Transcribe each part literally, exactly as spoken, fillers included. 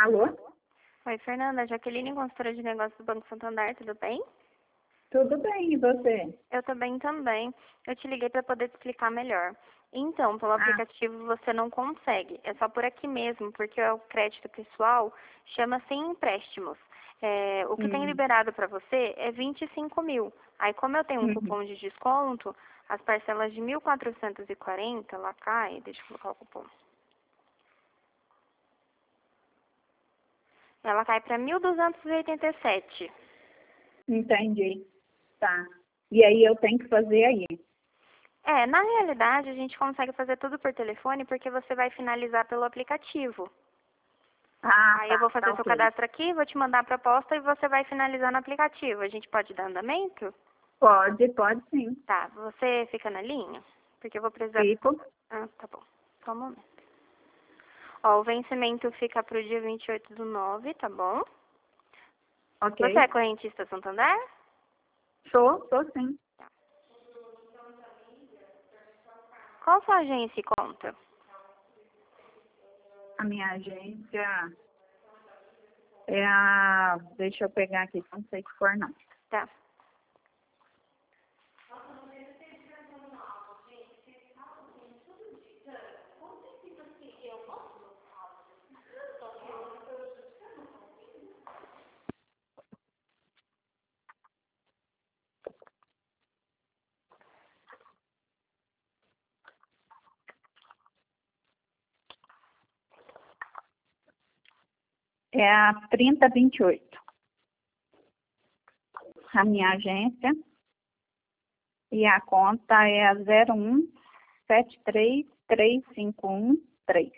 Alô? Oi, Fernanda. Jaqueline, consultora de negócios do Banco Santander, tudo bem? Tudo bem, e você? Eu tô bem também. Eu te liguei para poder te explicar melhor. Então, pelo Ah, aplicativo você não consegue. É só por aqui mesmo, porque o crédito pessoal chama sem empréstimos. É, o que tem hum, liberado para você é vinte e cinco mil. Aí, como eu tenho um uhum. cupom de desconto, as parcelas de mil quatrocentos e quarenta lá cai. Deixa eu colocar o cupom. Ela cai para mil duzentos e oitenta e sete. Entendi. Tá. E aí eu tenho que fazer aí. É, na realidade a gente consegue fazer tudo por telefone porque você vai finalizar pelo aplicativo. Ah, Aí eu tá, vou fazer tá seu ok. cadastro aqui, vou te mandar a proposta e você vai finalizar no aplicativo. A gente pode dar andamento? Pode, pode sim. Tá, você fica na linha? Porque eu vou precisar... Fico. Ah, tá bom. Só um momento. Ó, o vencimento fica pro dia vinte e oito do nove, tá bom? Ok. Você é correntista Santander? Sou, sou sim. Qual sua agência e conta? A minha agência é a... Deixa eu pegar aqui, não sei que for não. Tá. É a trinta vinte e oito. A minha agência. E a conta é a zero um sete três três cinco um três.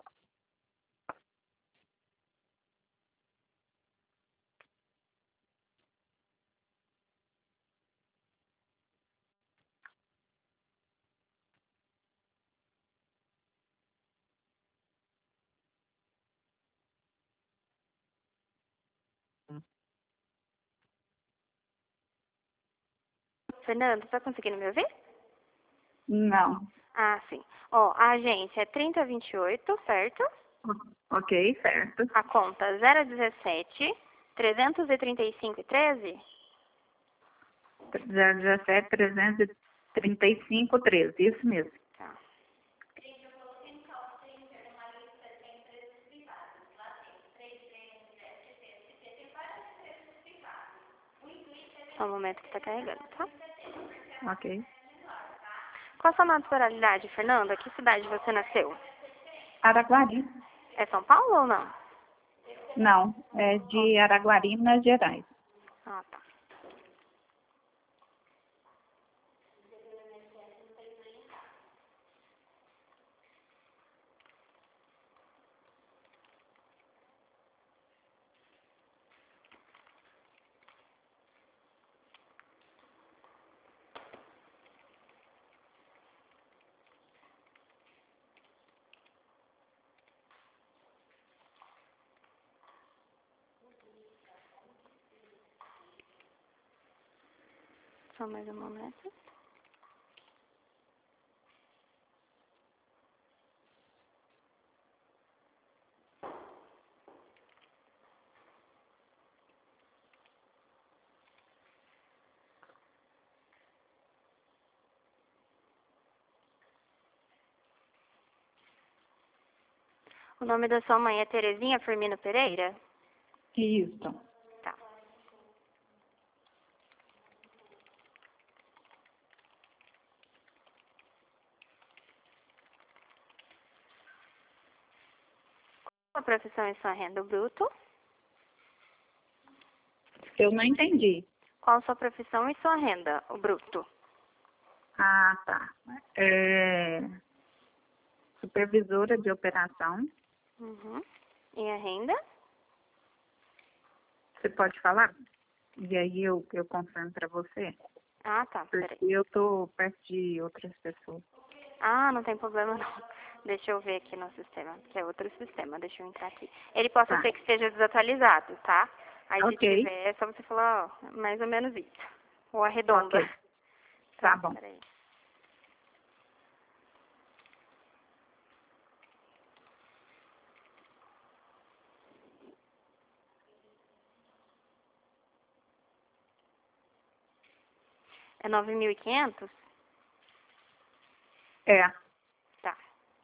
Fernando, tá conseguindo me ouvir? Não. Ah, sim. Ó, a agência é trinta vinte e oito, certo? Ok, certo. A conta zero dezessete, trezentos e trinta e cinco e treze? zero dezessete, trezentos e trinta e cinco, treze. Isso mesmo. Tá. Só um momento que tá carregando, tá? Ok. Qual a sua naturalidade, Fernanda? Que cidade você nasceu? Araguari. É São Paulo ou não? Não, é Ó. de Araguari, Minas Gerais. Ah, tá. Só mais um momento. O nome da sua mãe é Terezinha Firmino Pereira? Isso. Tá. Qual a profissão e sua renda bruto? Eu não entendi. Qual a sua profissão e sua renda, o bruto? Ah, tá. É supervisora de operação. Uhum. E a renda? Você pode falar? E aí eu, eu confirmo para você. Ah, tá. Porque Peraí. eu tô perto de outras pessoas. Ah, não tem problema não. Deixa eu ver aqui no sistema, que é outro sistema. Deixa eu entrar aqui. Ele possa Tá. ser que esteja desatualizado, tá? Aí se Ok. tiver, é só você falar, ó, mais ou menos isso. Ou arredonda. Ok. Tá Tá, bom. peraí. É nove mil e quinhentos? É. Tá.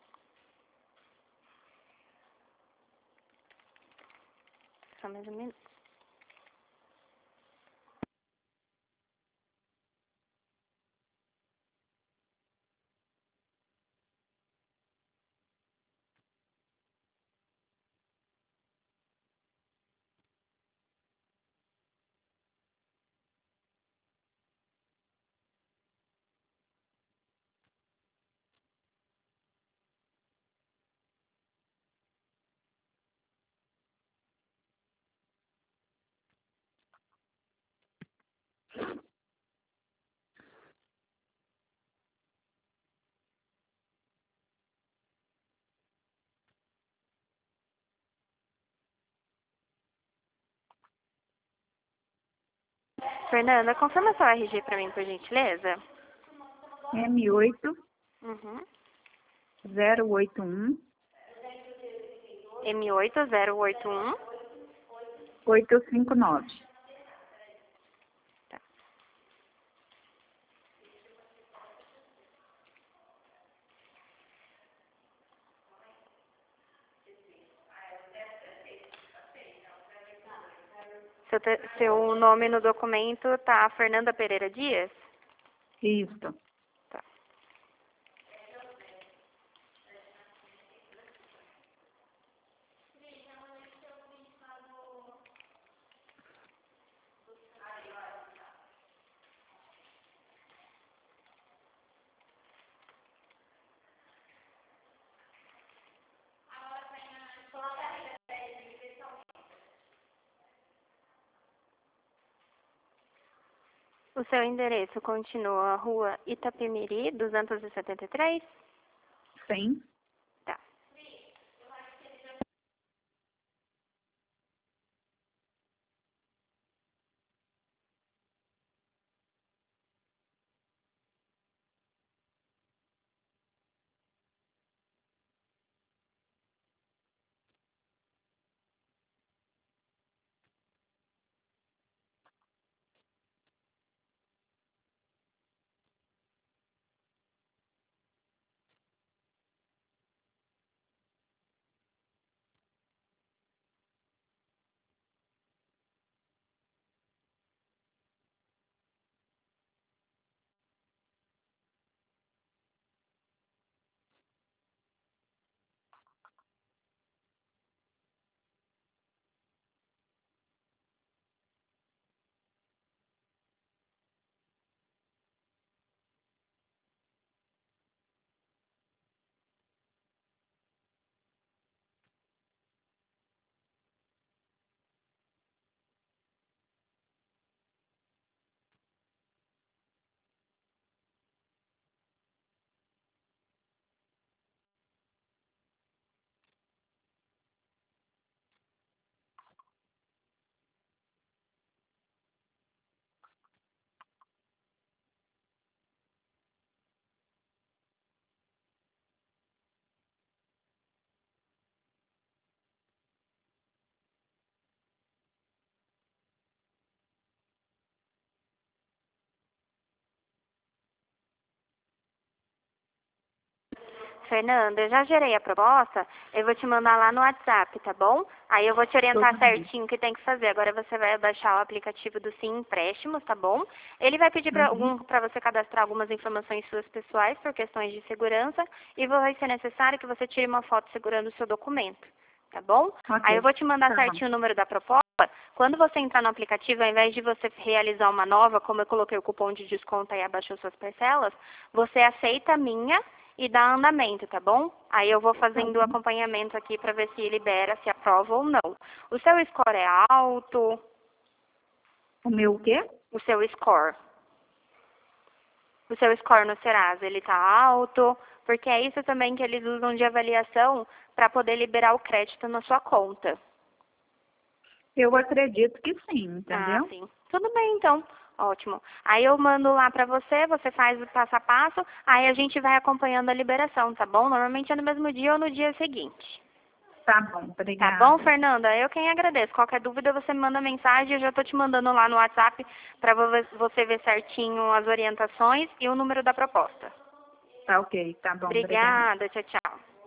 Só mais um minuto. Fernanda, confirma seu R G pra mim, por gentileza. M oito Uhum. zero oito um M oito zero oito um. oito cinco nove. Tá. Seu, te- seu nome no documento tá Fernanda Pereira Dias? Isso. Tá. O seu endereço continua Rua Itapemirim, duzentos e setenta e três? Sim. Tá. Fernanda, eu já gerei a proposta, eu vou te mandar lá no WhatsApp, tá bom? Aí eu vou te orientar Tudo bem. certinho o que tem que fazer. Agora você vai baixar o aplicativo do Sim Empréstimos, tá bom? Ele vai pedir para Uhum. algum, para você cadastrar algumas informações suas pessoais por questões de segurança e vai ser necessário que você tire uma foto segurando o seu documento, tá bom? Aí eu Ok. vou te mandar Tá bom. certinho o número da proposta. Quando você entrar no aplicativo, ao invés de você realizar uma nova, como eu coloquei o cupom de desconto e abaixou suas parcelas, você aceita a minha e dá andamento, tá bom? Aí eu vou Tá fazendo o bom. acompanhamento aqui para ver se libera, se aprova ou não. O seu score é alto? O meu o quê? O seu score? O seu score no Serasa, ele tá alto? Porque é isso também que eles usam de avaliação para poder liberar o crédito na sua conta. Eu acredito que sim, Ah, entendeu? sim. Tudo bem, então. Ótimo. Aí eu mando lá pra você, você faz o passo a passo, aí a gente vai acompanhando a liberação, tá bom? Normalmente é no mesmo dia ou no dia seguinte. Tá bom, Tá obrigada. bom, Fernanda? Eu quem agradeço. Qualquer dúvida você me manda mensagem, eu já tô te mandando lá no WhatsApp para você ver certinho as orientações e o número da proposta. Tá ok, tá bom, obrigada. Obrigada, tchau, tchau.